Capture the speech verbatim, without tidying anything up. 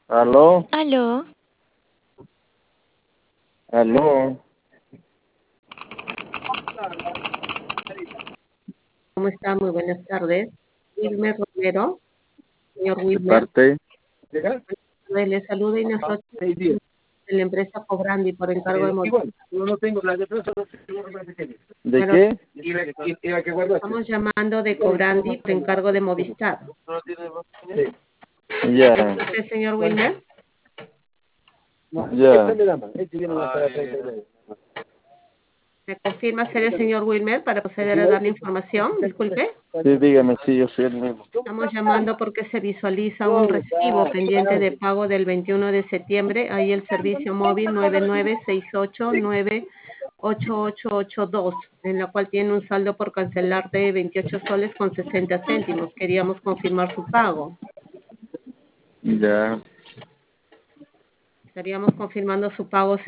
Aló, Aló, aló. ¿Cómo está? Muy buenas tardes. Wilmer Romero, señor ¿De Wilmer, parte? le saluda Inés Rocha de la empresa Cobrandi por encargo de Movistar. ¿De Pero qué? estamos llamando de Cobrandi por encargo de Movistar. Ya, ¿Usted, señor Wilmer? ya. ¿Me confirma ser el señor Wilmer para proceder a darle información? Disculpe. Sí, dígame, sí, yo soy el mismo. Estamos llamando porque se visualiza un recibo pendiente de pago del veintiuno de septiembre. Ahí el servicio móvil nueve nueve seis ocho nueve ocho ocho ocho dos, en la cual tiene un saldo por cancelar de veintiocho soles con sesenta céntimos. Queríamos confirmar su pago. Ya. Estaríamos confirmando su pago,